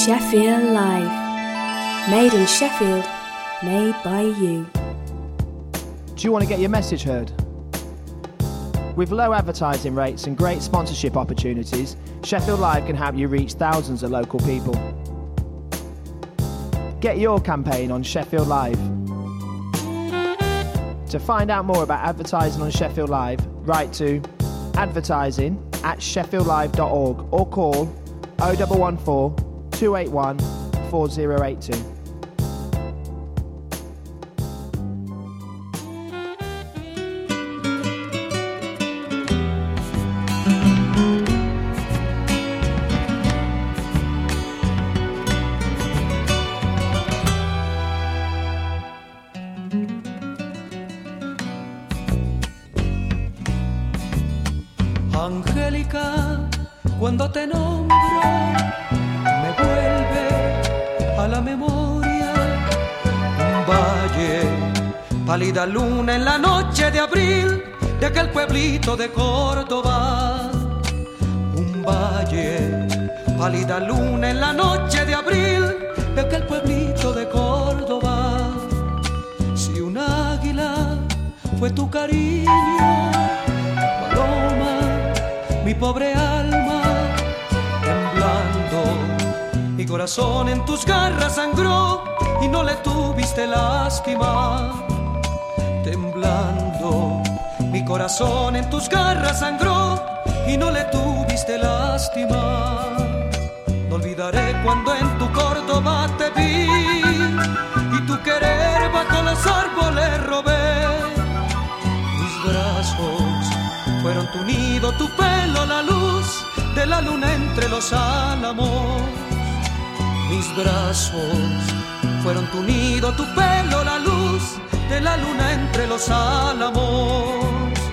Sheffield Live. Made in Sheffield, made by you. Do you want to get your message heard? With low advertising rates and great sponsorship opportunities, Sheffield Live can help you reach thousands of local people. Get your campaign on Sheffield Live. To find out more about advertising on Sheffield Live, write to advertising@sheffieldlive.org or call 0114 281 4082. Angélica, cuando te nombro, me vuelve a la memoria un valle, pálida luna en la noche de abril de aquel pueblito de Córdoba. Un valle, pálida luna en la noche de abril de aquel pueblito de Córdoba. Si un águila fue tu cariño, paloma, mi pobre alma, temblando, mi corazón en tus garras sangró y no le tuviste lástima. Temblando, mi corazón en tus garras sangró y no le tuviste lástima. No olvidaré cuando en tu Córdoba te vi y tu querer bajo los árboles robé. Mis brazos fueron tu nido, tu pelo, la luz de la luna entre los álamos. Mis brazos fueron tu nido, tu pelo, la luz de la luna entre los álamos.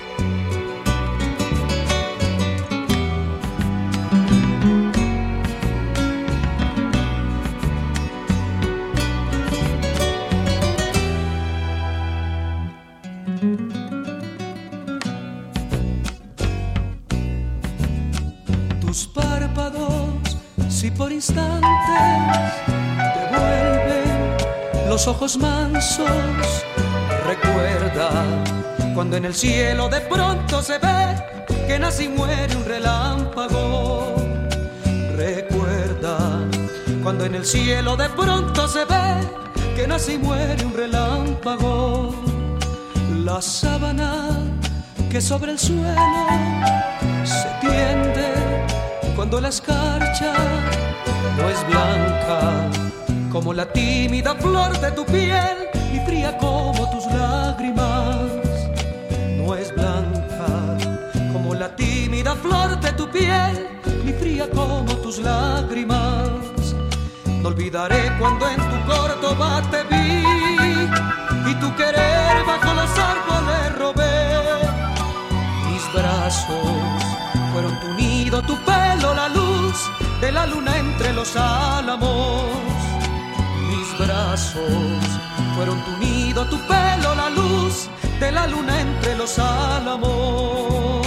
Tus párpados, si por instantes te vuelven los ojos mansos, recuerda cuando en el cielo de pronto se ve que nace y muere un relámpago. Recuerda cuando en el cielo de pronto se ve que nace y muere un relámpago. La sábana que sobre el suelo se tiende cuando la escarcha no es blanca como la tímida flor de tu piel y fría como tus lágrimas. No es blanca como la tímida flor de tu piel y fría como tus lágrimas. No olvidaré cuando en tu Córdoba te vi y tu querer bajo los árboles robé. Mis brazos fueron tu nido, tu pelo, la luz de la luna entre los álamos. Mis brazos fueron tu nido, tu pelo, la luz de la luna entre los álamos.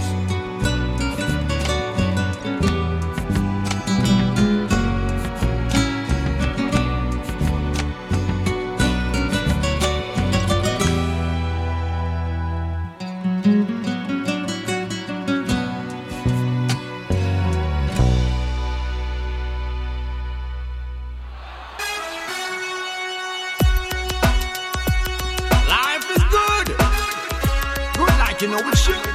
You know it should.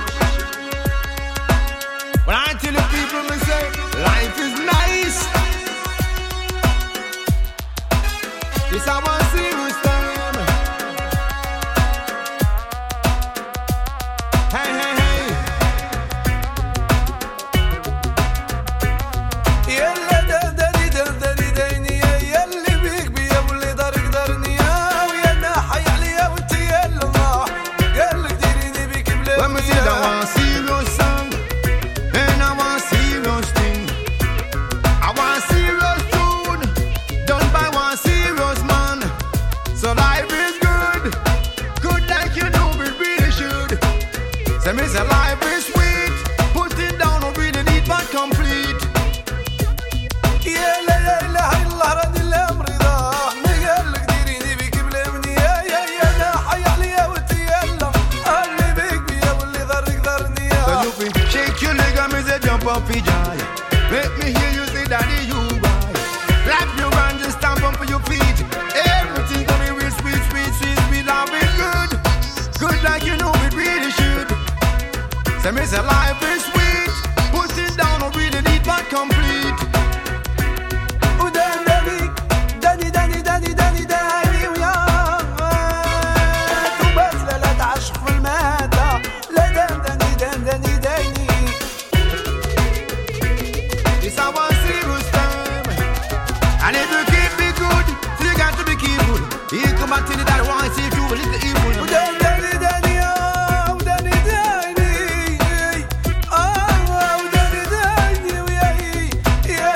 When I tell the people, me say, life is nice. This I want serious time. Hey, hey, hey. Yalla da da di da da di da niya yalli bik bi yabli dar dar niya ya na hayali ya uti yalla When me say I want serious song, and I want serious up for joy. Let me hear you say, Daddy, you boy. Clap your hands and stamp up for your feet. Everything gonna be real sweet, sweet, sweet, sweet. Love is good, good like you know it really should. Say me say life is sweet. Put it down, I really need but complete. Oh, Danny, Danny, Danny, Danny, Danny, Danny, ويا وبس لا تعشق في المادة. لا Danny, Danny, Danny, Danny. It's our serious time, and if you keep me good, so you got to be careful. Here come back to the that one, see if you will little evil. Oh, Danny, Danny, Danny, oh, Danny, Danny, oh, Danny, Danny, ويا يا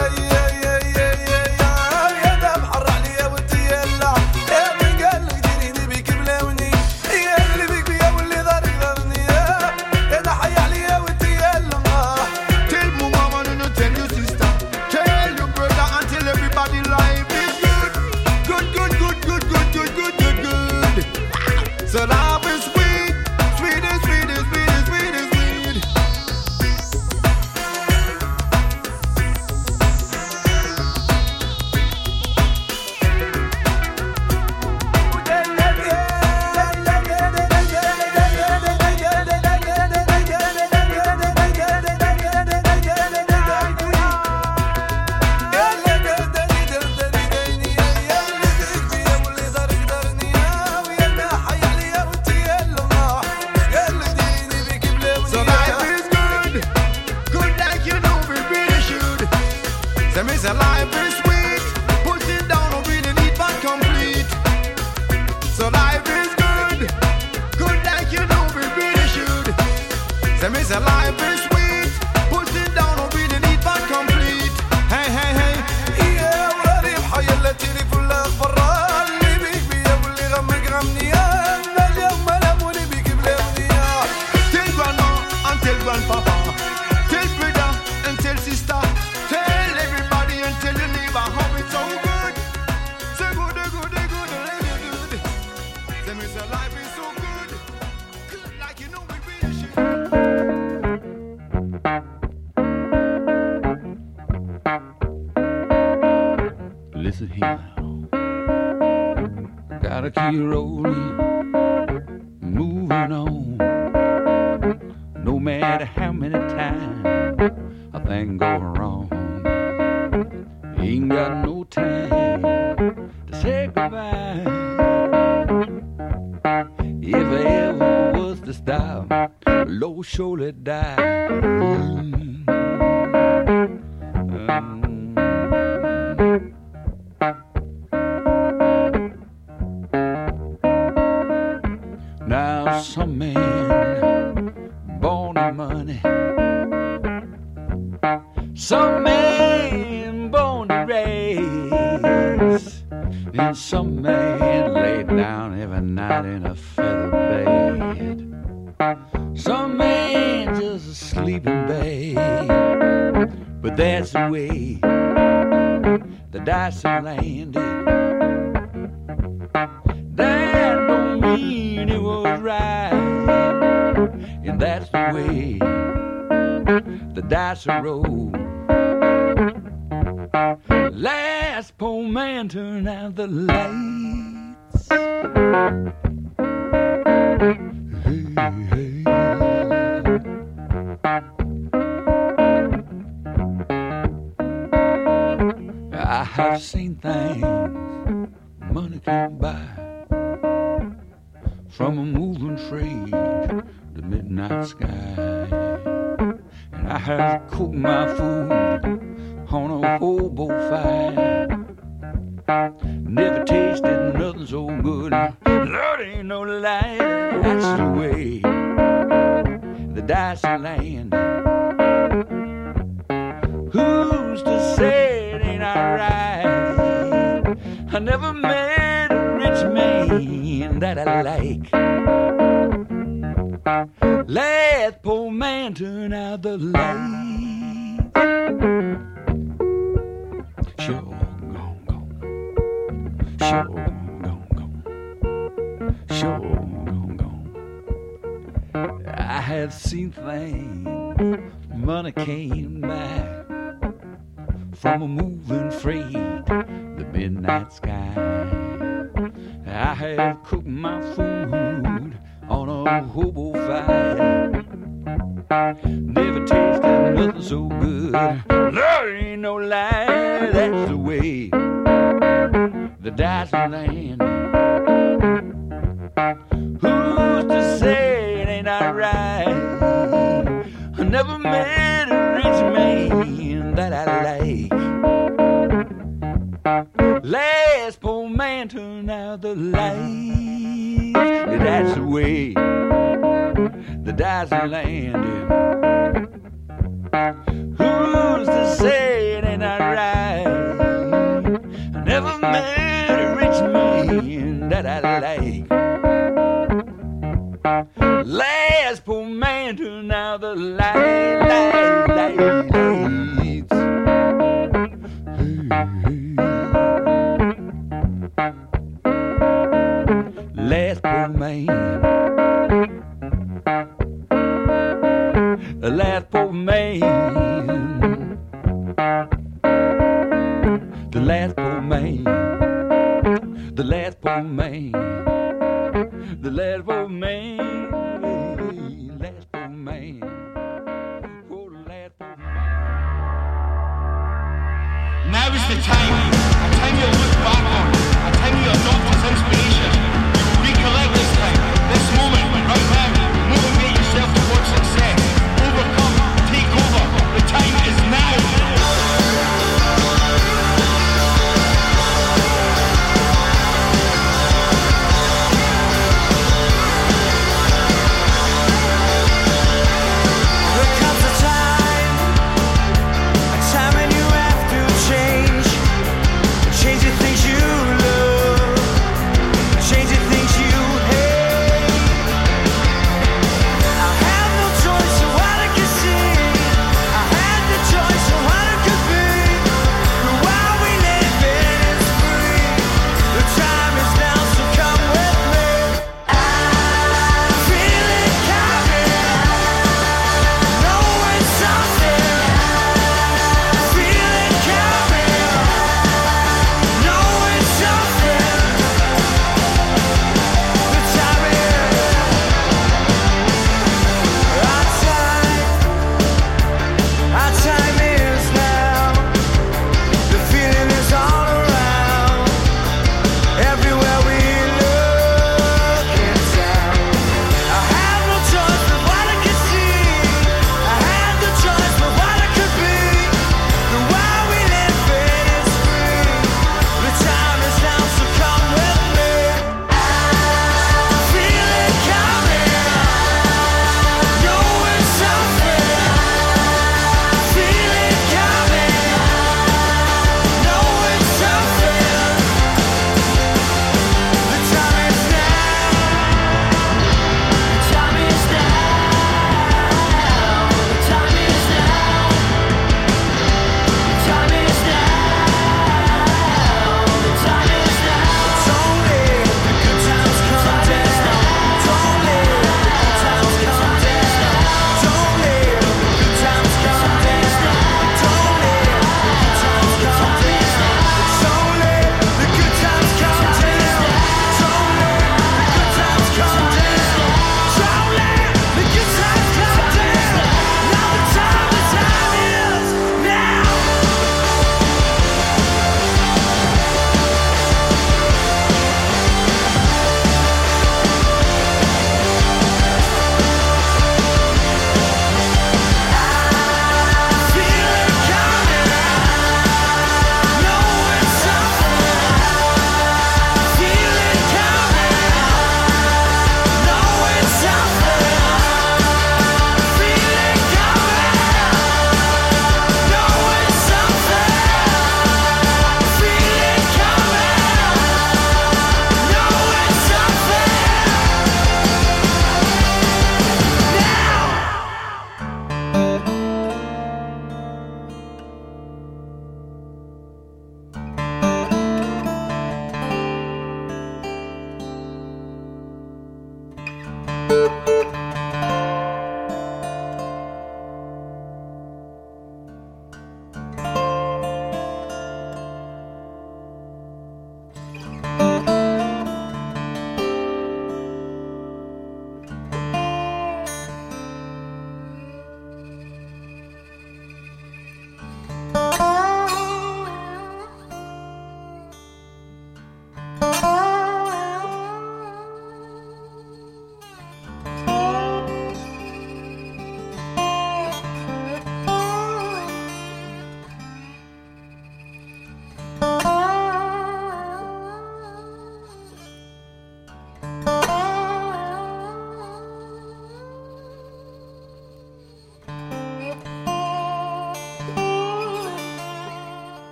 دم حر عليا وانت يلا يا من قال لك ديريني بيك بلوني يا اللي بيك بيا واللي ضارك ضرني يا ضحي عليا وانت يلا. Tell my mama, no, tell your sister, tell your brother, and tell everybody life is good. Good, good, good, good, good, good, good, good, good. So life is sweet, sweet and sweet and sweet and sweet and sweet. So life is good, good like you know we really should. Say me say life is sweet, put it down, I really need but complete. So life is good, good like you know we really should. Say me say life is sweet, put it down, I really need but complete. Hey, hey, hey. يا وراري بحيا التيلي في الأخبار اللي بيك بيا واللي غمك غمني أنا اليوم ملاموني بيك بلاوني. Tell grandma and tell grandpapa, tell brother and tell sister, tell everybody and tell your neighbor how it's so good. Say good, good, good, good, good. Say me say life is so good, good like you know we really should. Listen here now. Gotta keep rolling, moving on. No matter how many times a thing go wrong, ain't got no time to say goodbye. If I ever was to stop, Lord surely die. Now some man born in money, some man born to race, and some man laid down every night in a feather bed. Some man just asleep in bed, but that's the way the dice are landed. That don't mean it was right, and that's the way the dice are rolled. Last poor man turned out the lights. Hey, hey. I have seen things money can't buy, from a moving trade to midnight sky. And I have cooked my food on a hobo fire. Never tasted nothing so good. Lord, ain't no lie, that's the way the dice are landing. Who's to say it ain't alright? I never met a rich man that I like. Let poor man turn out the light. Sure gone, gone. Sure gone, gone. Sure gone, gone. I have seen things Money came back from a moving freight, the midnight sky. I have cooked my food on a hobo fire. Never tasted nothing so good. There ain't no lie, that's the way the dice are landing. Who's to say it ain't alright? I never met a rich man that I like. Last poor man turned out the lights. That's the way the dice are landing. Who's to say it ain't alright? I never met a rich man that I like. Last poor man turned out the lights. Last poor man. Last poor man. The last poor man. The last poor man. The last poor man. Last poor man. Oh, the last poor man. Now is the time. A time you'll look back on. A time you adopt as inspiration. You will recollect this time, this moment, right now. Motivate yourself towards success. Overcome, take over. The time is now. Change the things you love.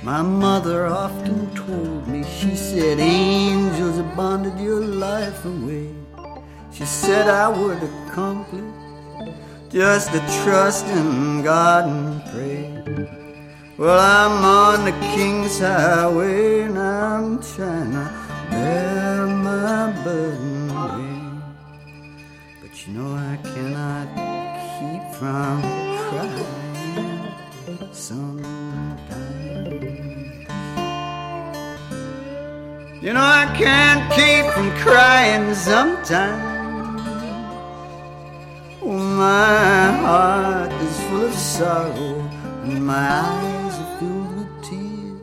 My mother often told me, she said, angels have bonded your life away. She said I would accomplish just to trust in God and pray. Well, I'm on the King's Highway and I'm trying to bear my burden away. But you know I cannot keep from crying sometimes. You know I can't keep from crying sometimes. Oh, my heart is full of sorrow and my eyes are filled with tears,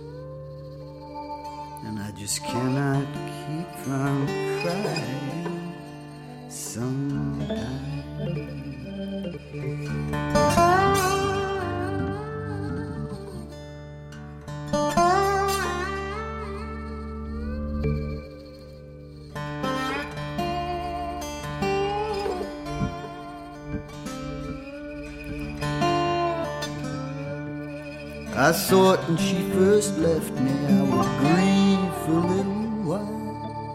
and I just cannot keep from crying sometimes. I thought when she first left me I would grieve for a little while.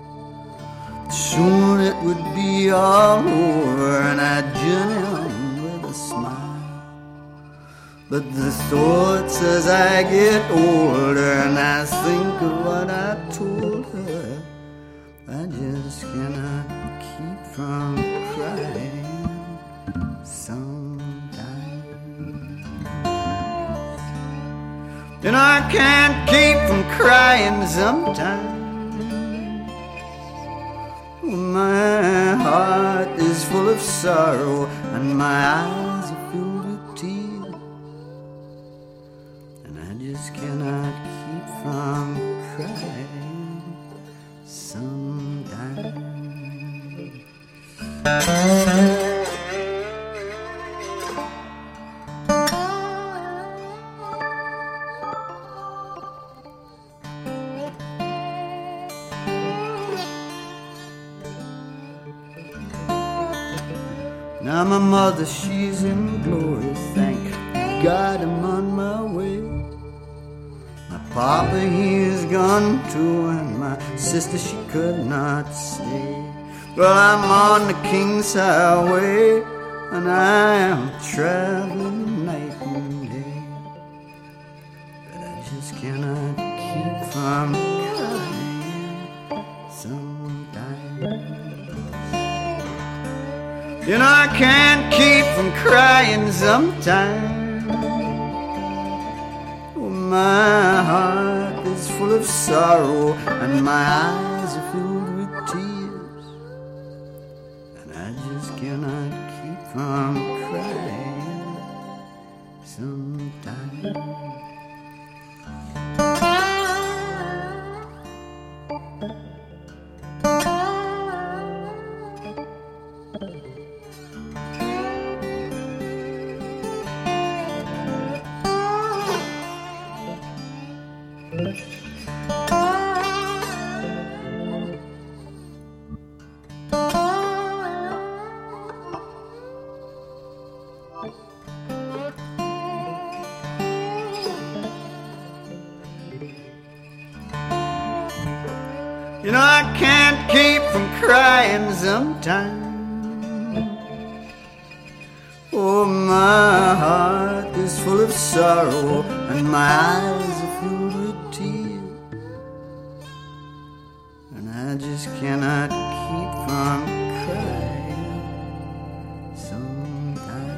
Soon it would be all over and I'd journey on with a smile. But the thoughts as I get older and I think of what I told her, I just cannot keep from crying sometimes. And I can't keep from crying sometimes. My heart is full of sorrow and my eyes are filled with tears, and I just cannot keep from crying sometimes. Now my mother, she's in glory, thank God I'm on my way. My papa, he is gone too, and my sister, she could not stay. Well, I'm on the King's Highway, and I am traveling night and day. But I just cannot keep from crying sometimes. You know I can't keep from crying sometimes. Oh, my heart is full of sorrow and my eyes are filled with tears, and I just cannot keep from crying sometimes. You know I can't keep from crying sometimes. Oh, my heart is full of sorrow and my eyes are filled with tears, and I just cannot keep from crying sometimes.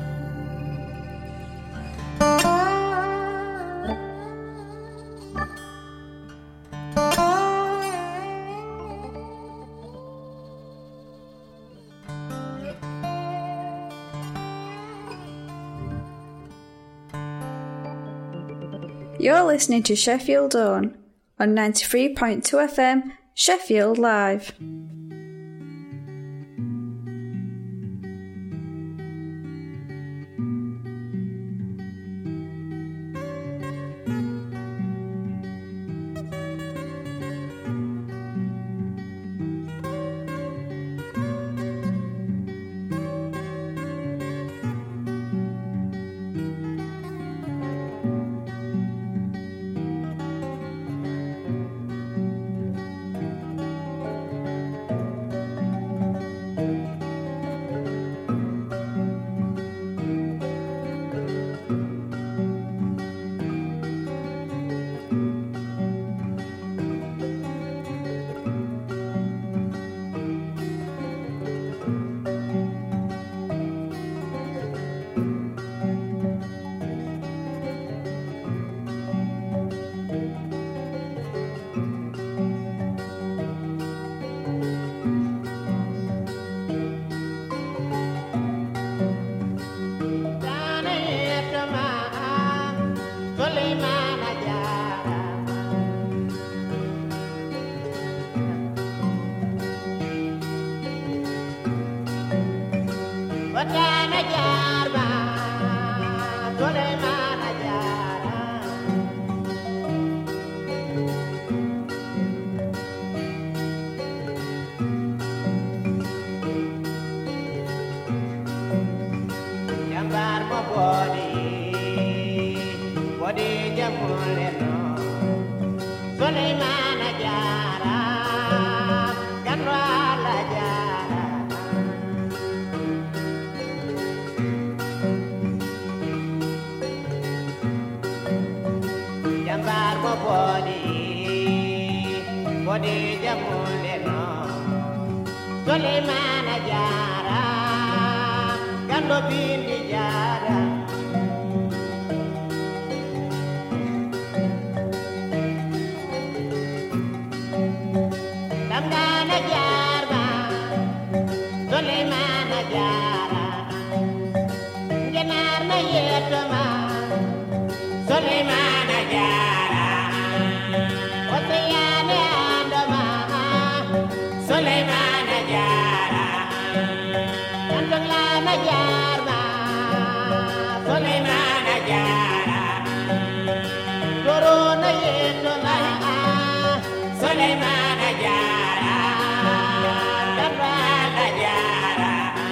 You're listening to Sheffield Own on 93.2 FM, Sheffield Live. Bodija Muleno, Suleimana Jara, Ganwala Jara. Jambar mo Bodija Muleno, Suleimana Jara, Gando Bindi Jara. Damdana Jarba, Suleimana Jara, Genar na Yetama, Suleimana Jara, Oteyane Andama, Suleimana Jara, Andolana Jarba, Suleimana Jara, Corona Yetama, Suleimana Jara, Damdana Jara.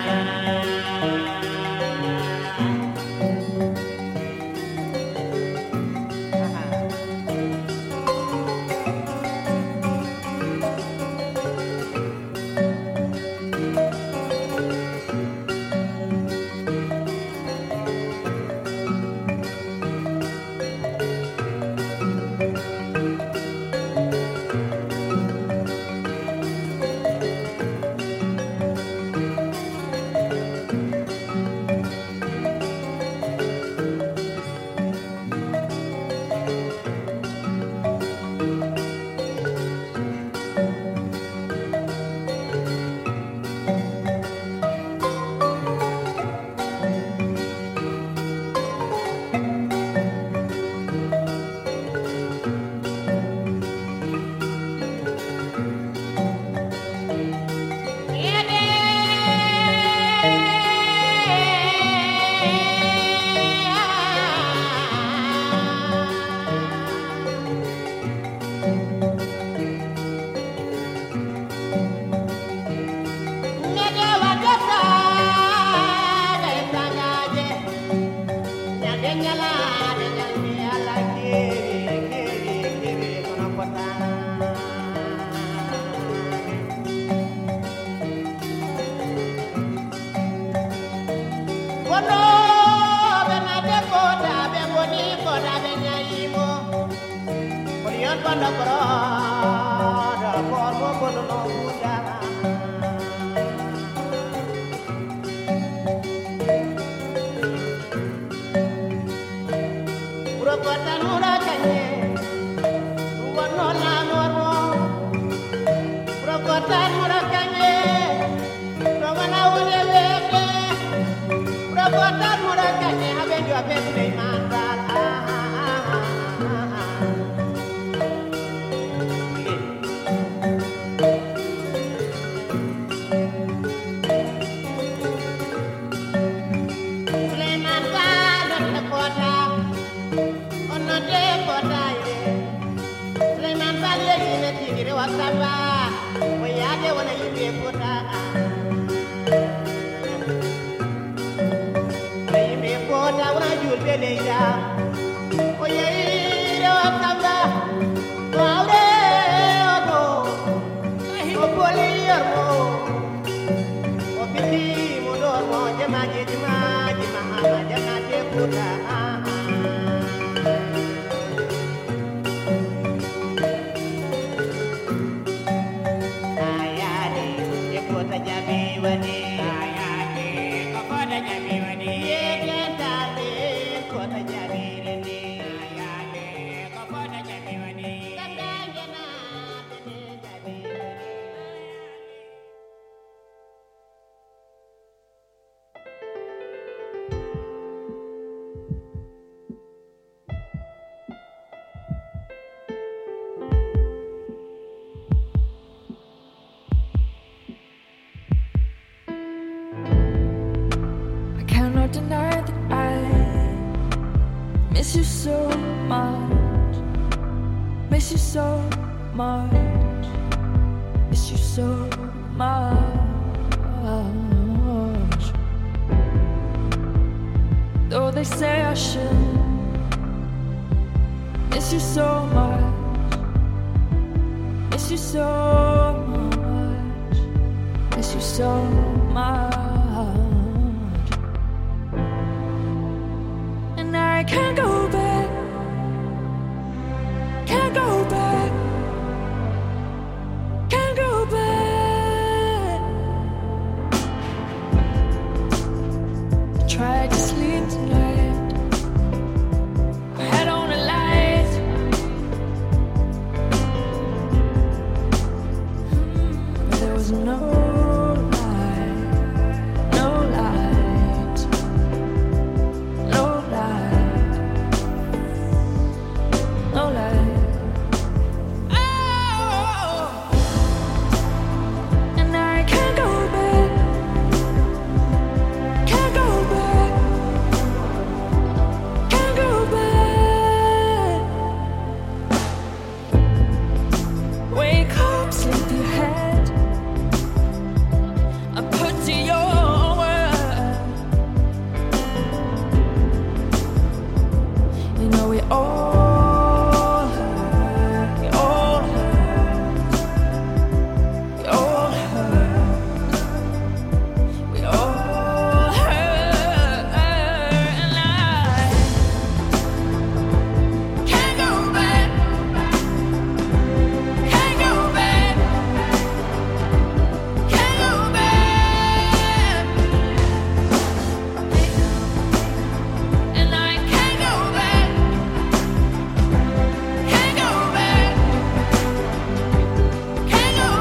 Deny that I miss you so much, miss you so much, miss you so much. Though they say I should Miss you so much. Miss you so much. Miss you so much. And I can't go back. Can't go back. Can't go back. I tried to sleep tonight. I had on a light. But there was no light. No light. No light. No light. And I can't go back. Can't go back. Can't go back. Wake up, sleepyhead. I put to your word. You know we all hurt. We all hurt. We all hurt. We all hurt. And I can't go back. Can't go back. Can't go back. And I can't go back. Can't go back. Can't go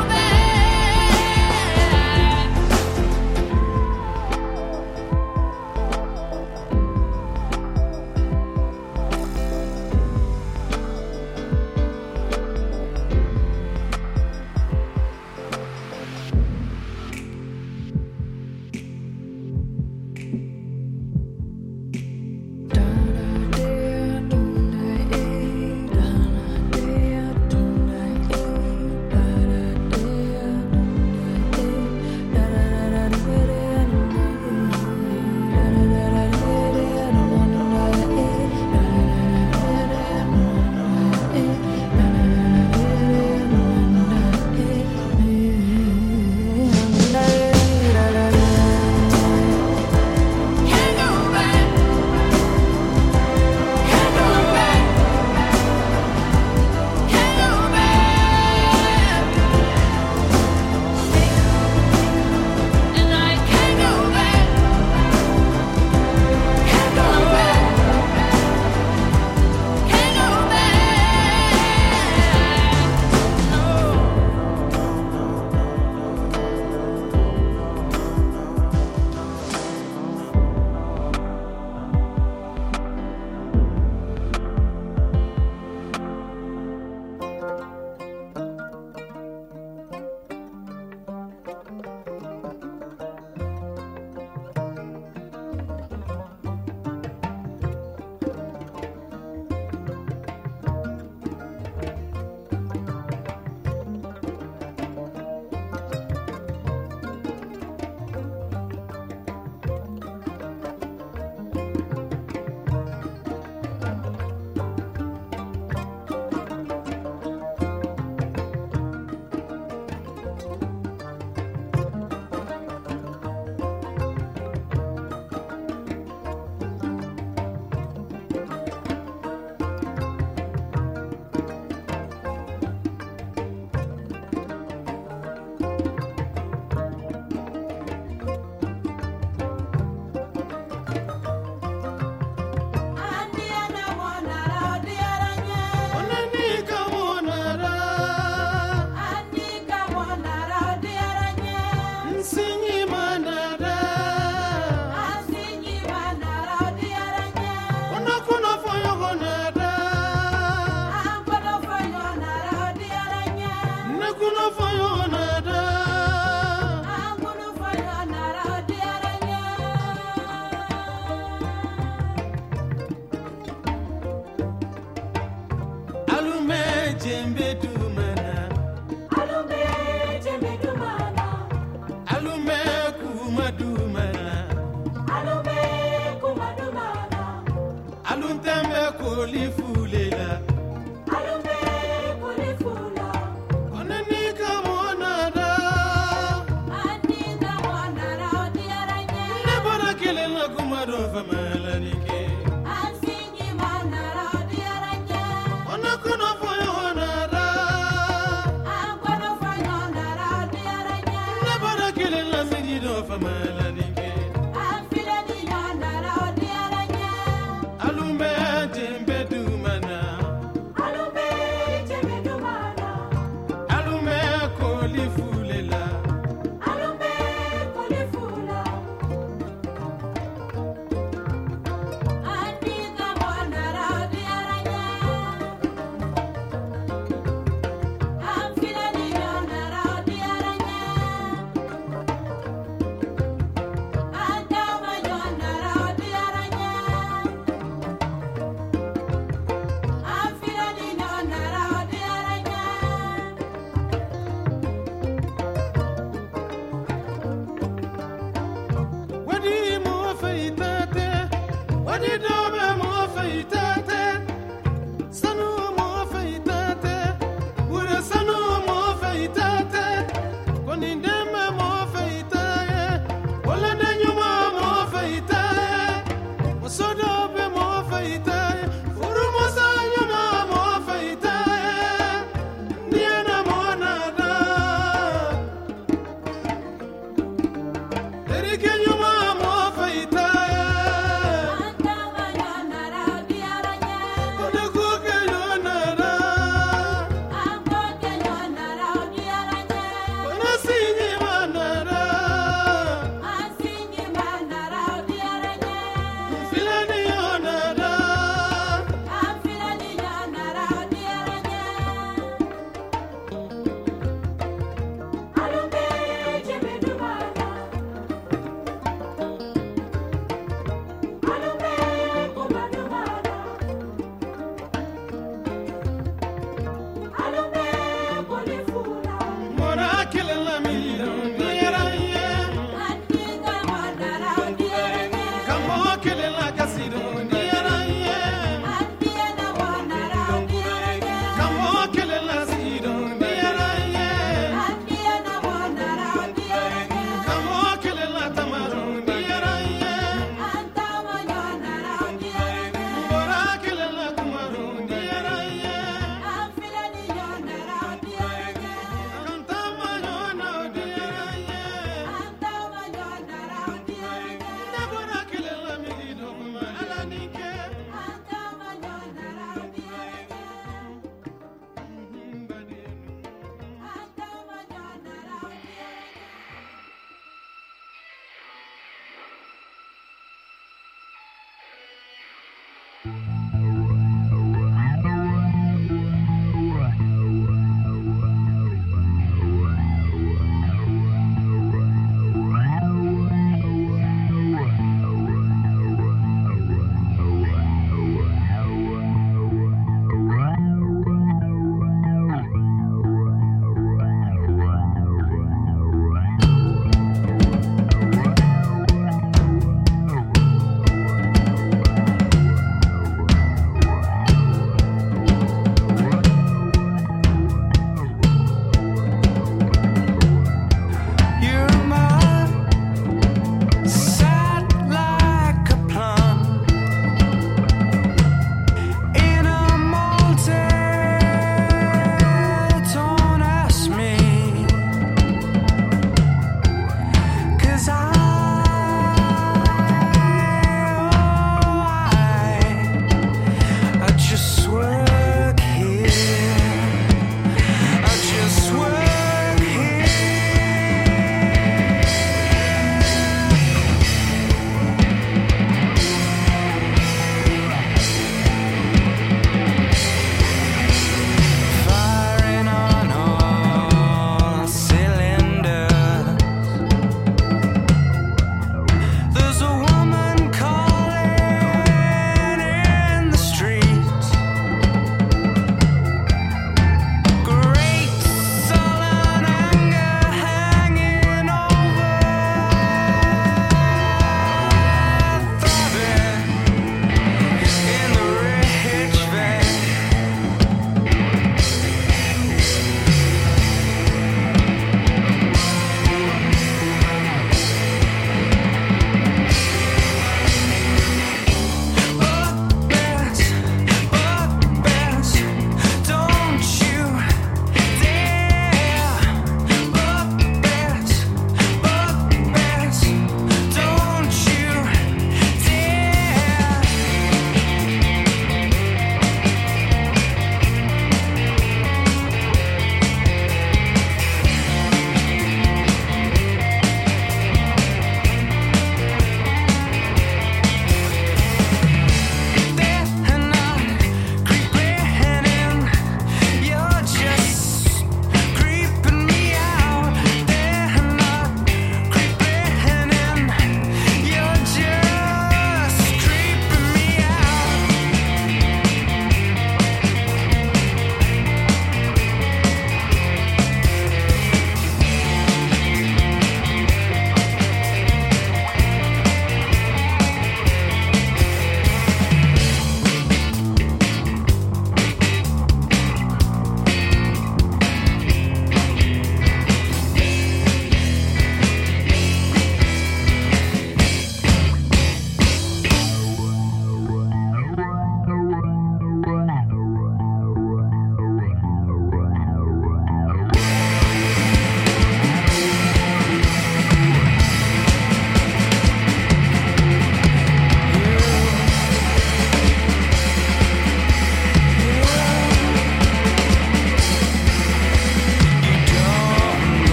Aluntembe kolifulela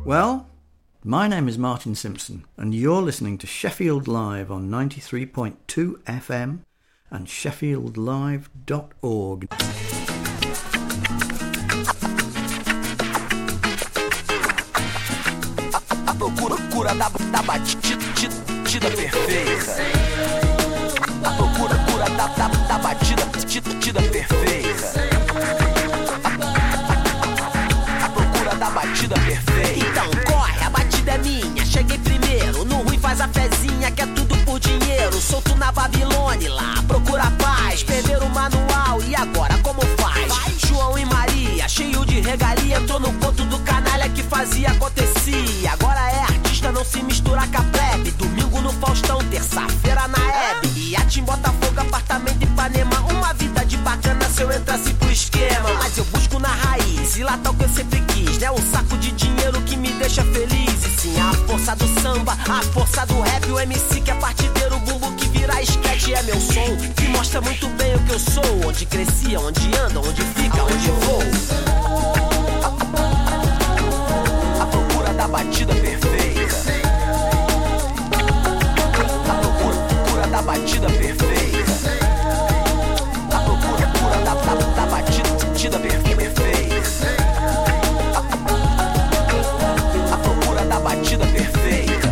Well, my name is Martin Simpson, and you're listening to Sheffield Live on 93.2 FM and sheffieldlive.org. A procura da batida perfeita. A procura da batida perfeita. A procura da batida perfeita. Então corre, a batida é minha. Cheguei primeiro, no ruim faz a fezinha, que é tudo por dinheiro. Solto na Babilônia, lá procura paz. Perderam o manual e agora como faz? João e Maria, cheio de regalia, entrou no conto do canalha que fazia acontecia. Agora é artista, não se mistura com a plebe. Domingo no Faustão, terça-feira na Hebe. Iatim, Botafogo, apartamento Ipanema. Uma vida de bacana se eu entrasse pro esquema. Mas eu busco na raiz e lá tá o que eu sempre quis. Não é um saco de dinheiro que me deixa feliz, e sim a força do samba, a força do rap. O MC que é partideiro, o bumbo que vira esquete. É meu som que mostra muito bem o que eu sou. Onde crescia, onde anda, onde fica, onde vou. A procura da batida perfeita. A procura da batida perfeita. A procura da batida perfeita. A procura da batida perfeita.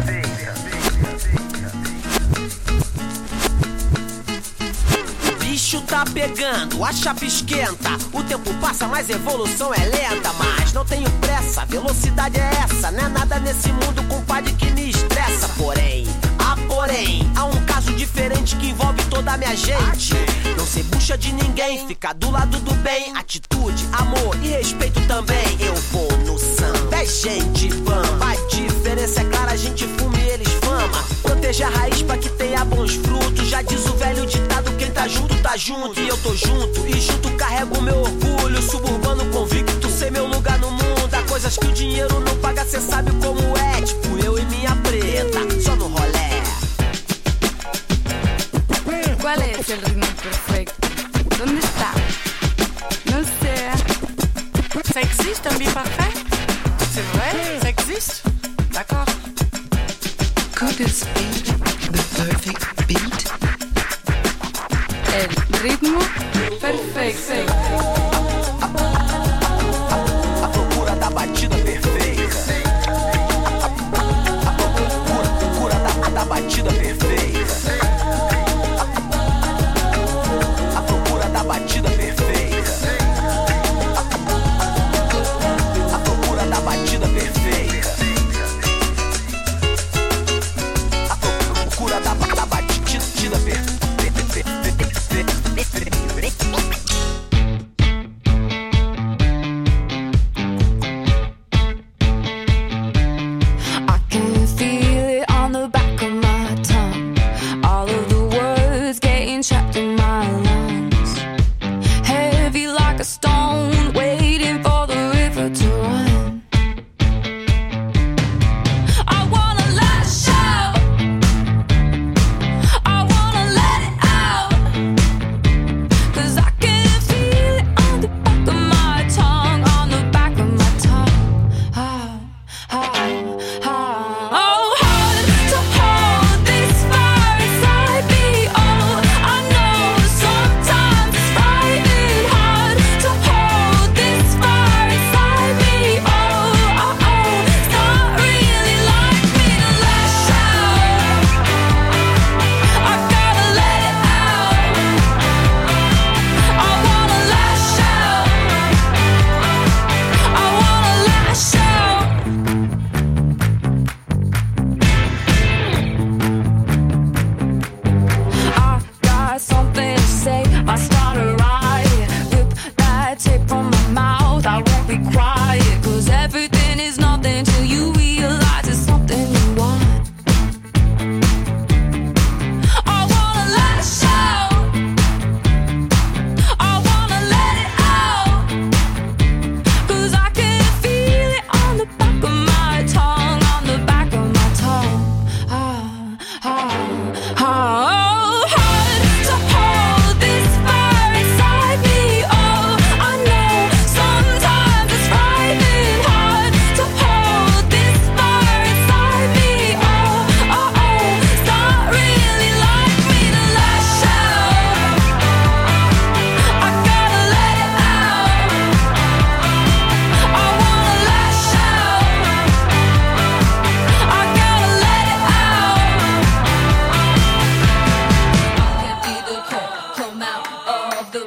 O bicho tá pegando, a chapa esquenta. O tempo passa, mas a evolução é lenta. Mas não tenho pressa, velocidade é essa. Não é nada nesse mundo, compadre, que me estressa. Porém, há um caso diferente que envolve toda a minha gente. Não ser bucha de ninguém, ficar do lado do bem. Atitude, amor e respeito também. Eu vou no samba, é gente bamba. A diferença é clara, a gente fuma e eles fama. Proteger a raiz pra que tenha bons frutos. Já diz o velho ditado, quem tá junto, tá junto. E eu tô junto, e junto carrego meu orgulho. Suburbano convicto, sei meu lugar no mundo. Há coisas que o dinheiro não paga, cê sabe como é. Tipo eu e minha preta, só no rolé. ¿Cuál es el ritmo perfecto? ¿Dónde está? No sé. Ça existe un beat parfait? C'est vrai? Ça existe? D'accord. Could this be the perfect beat? El ritmo perfecto. A procura da batida perfeita. A procura da batida perfeita. A procura da batida perfeita. A procura da batida perfeita. A procura da batida perfeita.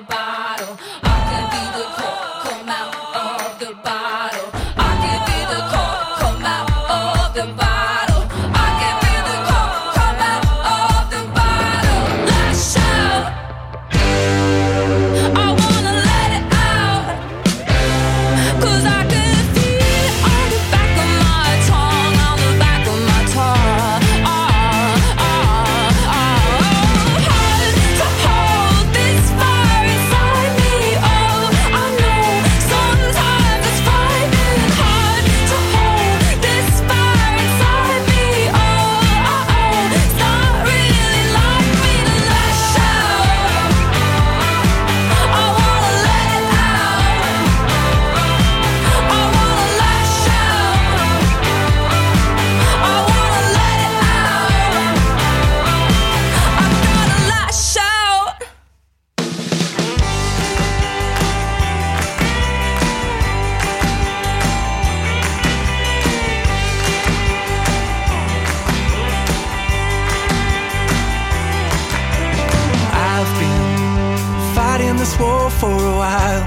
bottle. I can be the cork, come out of the bottle. I can be the cork, come out of the bottle. I can be the cork, come out of the bottle. Lash out. I wanna let it out, 'cause I can feel it on the back of my tongue, on the back of my tongue. Hard to hold this fire inside me. Oh, I know sometimes it's frightening. Hard to hold this fire inside me. Oh, it's not really like me to lash out. I wanna let it out. I wanna lash out. I wanna let it out. I gotta lash out. I've been fighting this war for a while,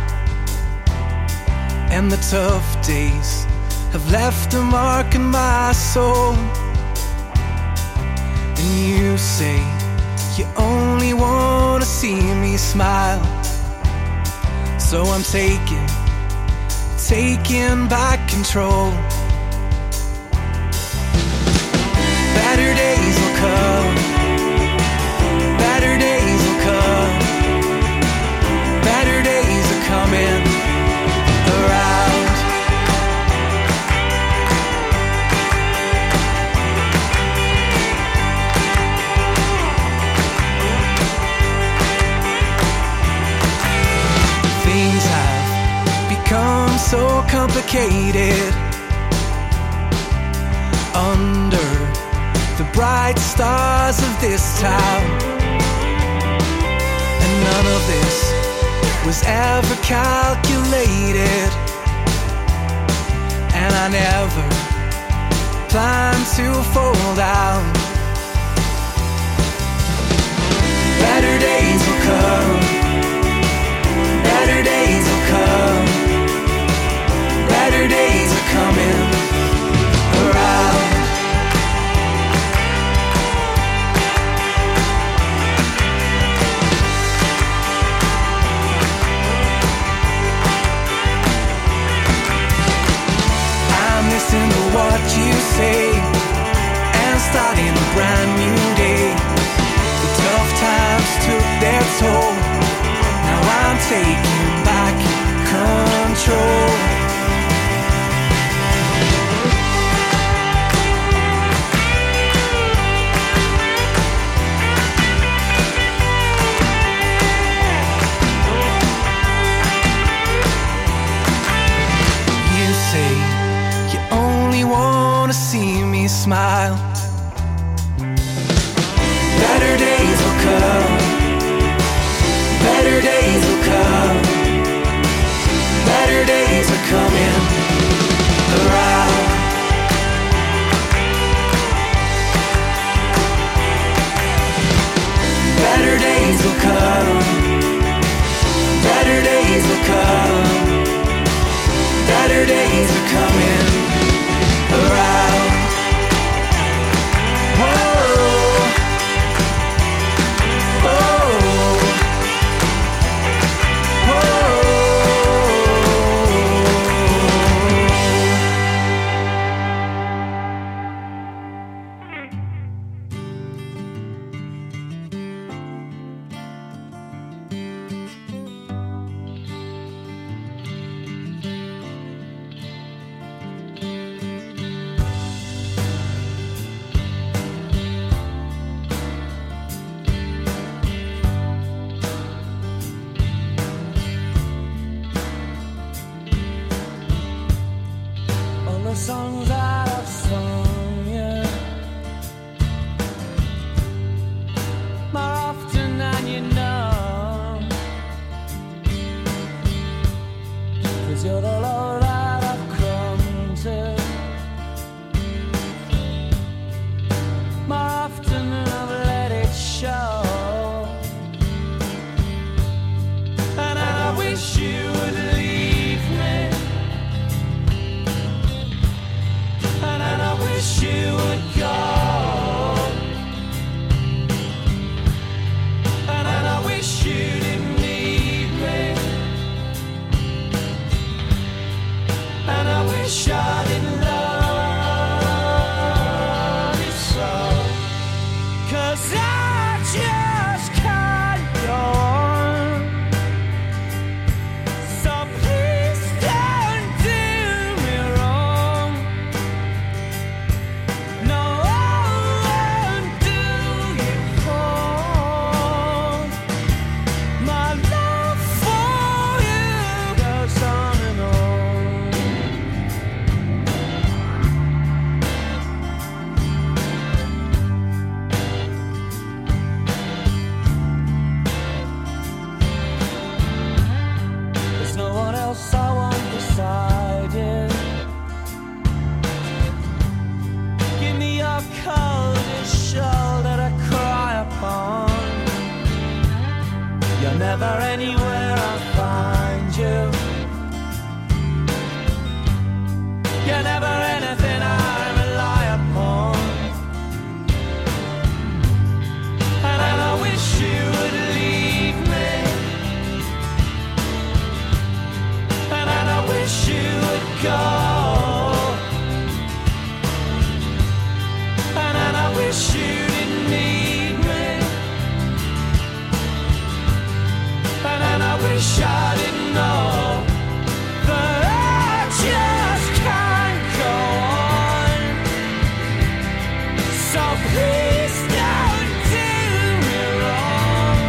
and the tough days have left a mark in my soul. And you say you only wanna see me smile, so I'm taking back control. Better days will come. Better days will come. Better days are coming around. Things have become so complicated under the bright stars of this town. And none of this was ever calculated, and I never planned to fall down. Better days will come. Better days will come. Better days are coming around. Listen to what you say and starting a brand new day. The tough times took their toll. Now I'm taking back control. You say you only wanna see me smile. Better days will come. Better days will come. Better days are coming around. Better days will come. Better days will come. Better days are coming around. Whoa. Whoa. All the songs that I've sung, yeah, more often than you know, 'cause you're the love that I've come to, more often than I've let it show. wish you would leave me, and I wish you would go, and I wish you didn't need me, and I wish I didn't love you so, 'cause I just can't go on. So please don't do me wrong. No, I won't do you wrong. My love for you goes on and on. There's no one else I want beside you. Give me your coldest shoulder to cry upon. You're never anywhere I'll find you. You're never anything I rely upon. And I wish you would leave me, and I wish you would go, and I wish you didn't need me, and I wish I didn't know that I just can't go on. So please don't do me wrong.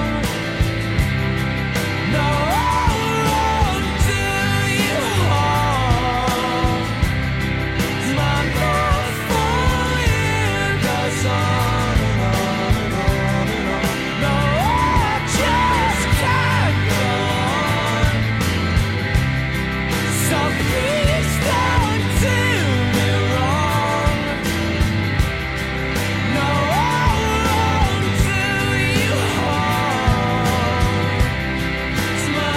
No, I won't do you harm. My love for you goes on and on and on and on. No, I just can't go on. So please don't do me wrong. No, I won't do you harm. It's my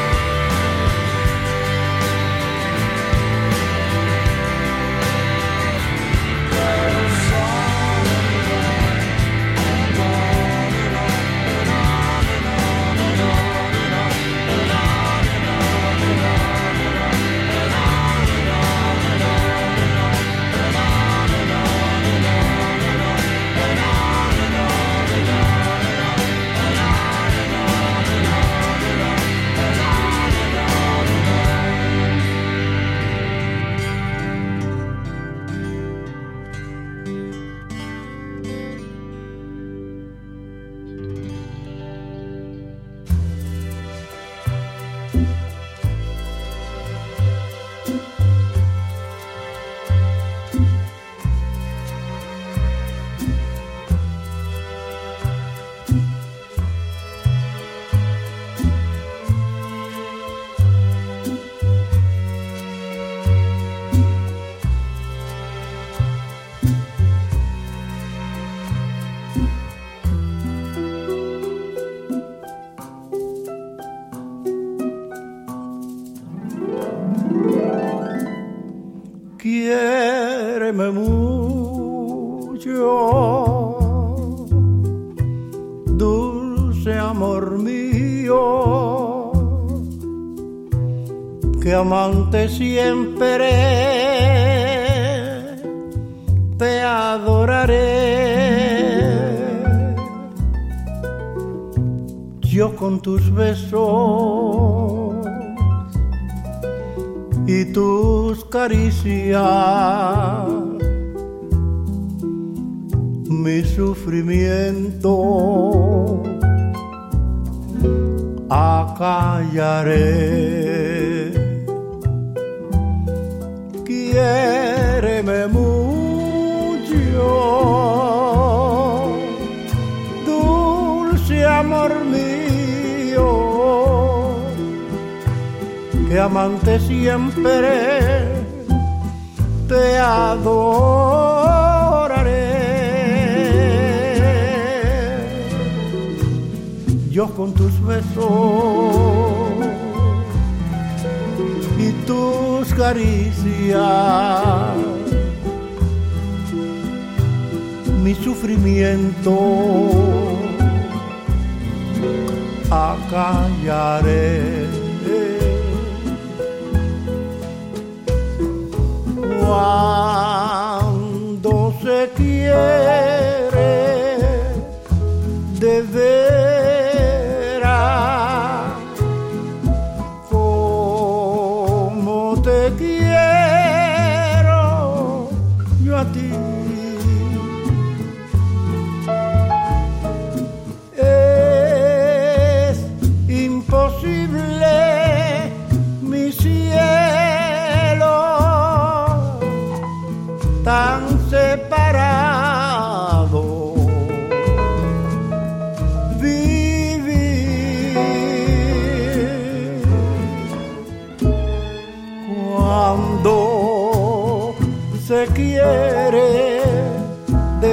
Quiéreme mucho, dulce amor mío, que amante siempre te adoraré. Yo con tus besos y tus caricias, mi sufrimiento acallaré. Quiéreme mucho, dulce amor mío, que amante siempre te adoraré. Yo con tus besos caricia, mi sufrimiento acallaré. Cuando se quiere de veras, como te quiero yo a ti, es imposible mi cielo tan separado vivir. Cuando se quiere de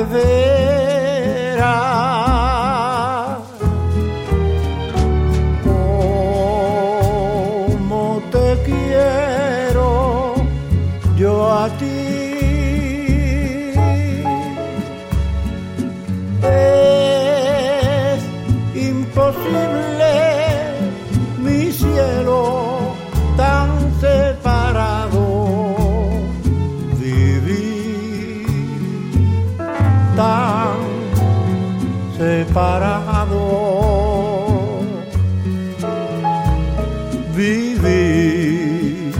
veras, como te quiero yo a ti, es imposible mi cielo tan separado vivir, tan separado vivir.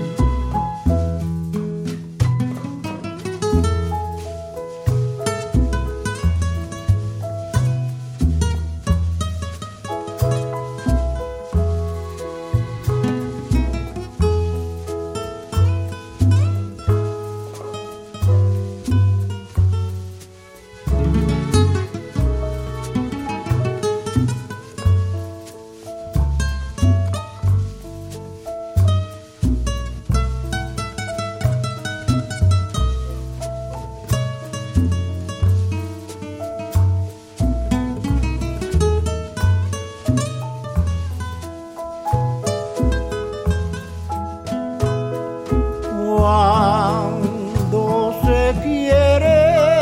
Cuando se quiere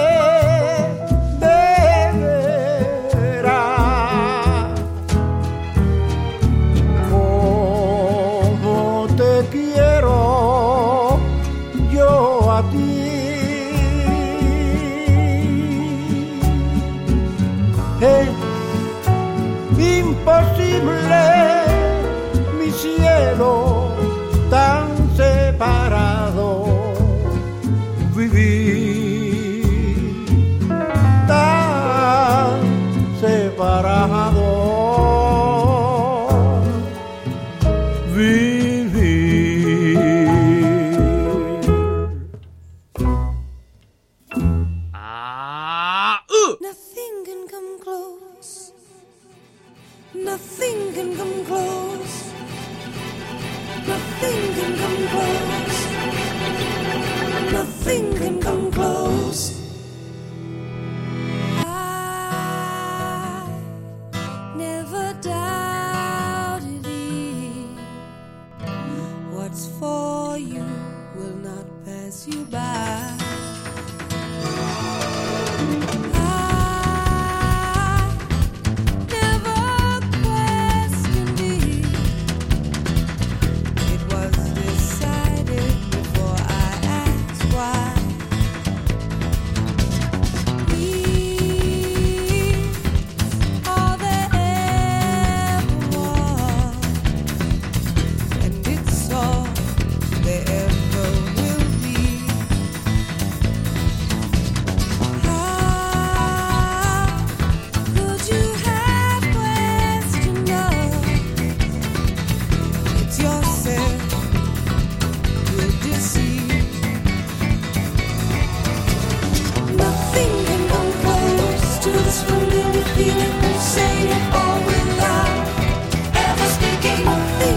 de veras, como te quiero yo a ti, es imposible mi cielo tan separado vivir, tan separado vivir. Nothing can come close. Nothing can come close. Nothing can come close. Nothing can come close. I never doubted thee. What's for you will not pass you by. Feeling